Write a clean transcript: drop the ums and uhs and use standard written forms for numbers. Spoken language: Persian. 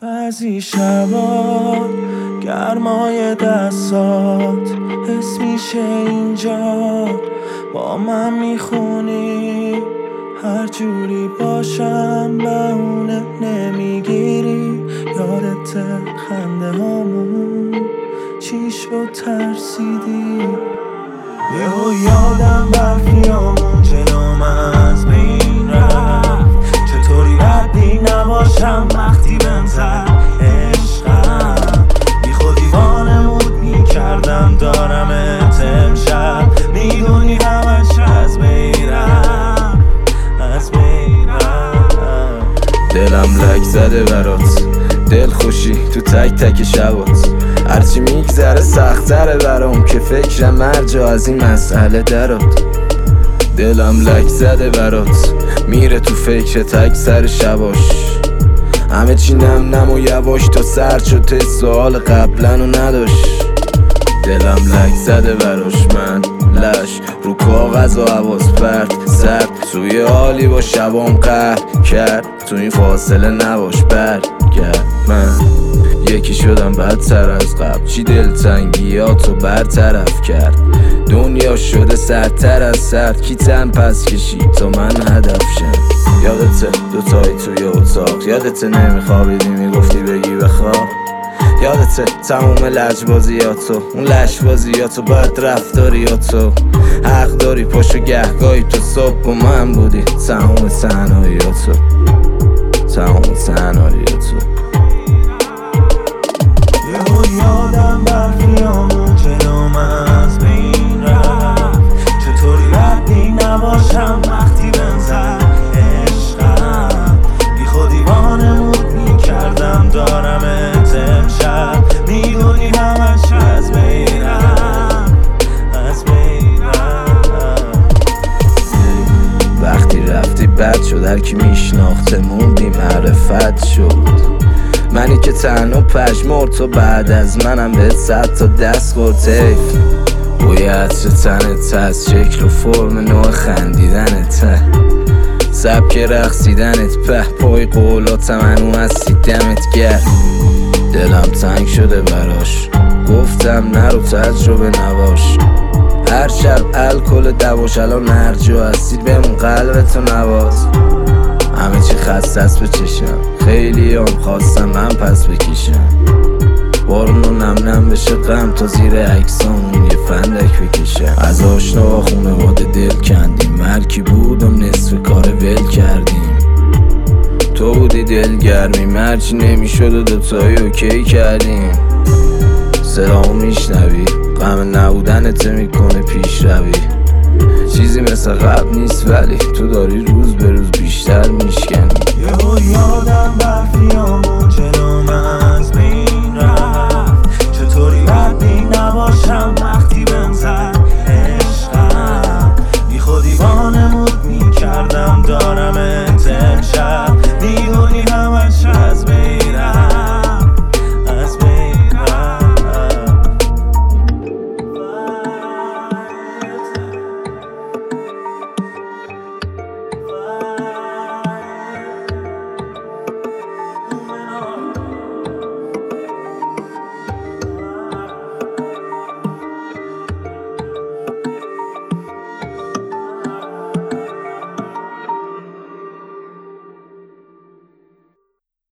بعضی شبا گرمای دستات حس میشه اینجا با من میخونی. هر جوری باشم بهونه نمیگیری. یادت خنده هامون چی شد ترسیدی؟ یهو یادم برفیامون جلوم از بین رفت. چطوری عادی نباشم وقتی بهم زد عشقم. بی خودی وانمود میکردم دارمت امشب. میدونی همش از بیرم دلم لک زده برات، دل خوشی تو تک تک شبات. هرچی میگذره سختره برام که فکرم مرجا از این مسئله درات. دلم لک زده برات، میره تو فکر تک سر شباش. همه چی نم و یواش تا سرد شد سوال قبلنو نداشت. دلم لک زده براش، من لش رو کاغذ و حواس پرت سرد. توی حالی با شبام قهر کرد، تو این فاصله نباش برگرد. من یکی شدم بدتر از قبل، چی دلتنگیاتو برطرف کرد. دنیا شده سردتر از سرد، کی تن پس کشید تا من هدف شم. یادته دوتایی توی اتاق، یادته نمیخوابیدی میگفتی بگی بخواب. یادته تموم لجبازیاتو، اون لشبازیاتو بد رفتاریاتو. حق داری پاشو گهگاهی تو صبح با من بودی. تموم تنهاییاتو، تموم تنهاییاتو. یهو یادم برفیامون جلوم از بین رفت. چطوری عادی نباشم وقتی بهم زد عشقم. بی خودی وانمود میکردم دارمت امشب. میدونی همش از بیرم وقتی رفتی بد شد، هر کی میشناختمون بی معرفت شد. منی که تنها پشمرد، تو بعد از منم به 100 تا دست خورد طیف. بوی عطر تنت هست، شکل و فرم نوع خندیدنت، سبک رقصیدنت، په پای قولاتم هنو هستی دمت گرد. دلم تنگ شده براش، گفتم نرو تجربه نباش. هر شب الکل دواش، الان هر جا هستی بمون قلبتو نواز. همه چی خسته است به چشم، خیلی هم خواستم من پس بکشم. بارونو نم نم بشه غم تا زیر عکسامون یه فندک بکشم. از آشنا و خونواده دل کندیم، مرکی بودم نصف کار ول کردیم. تو بودی دلگرمی، مرچی نمیشد و دوتایی اوکی کردیم. صدامو میشنوی، غم نبودنت میکنه پیش روی. چیزی مثل قبل نیست ولی تو داری روز به روز بیشتر میشکنی. یهو یادم برفیامون جلوم از بین رفت. چطوری عادی نباشم وقتی بهم زد عشقم. بی خودی وانمود میکردم دارمت امشب. میدونی همش از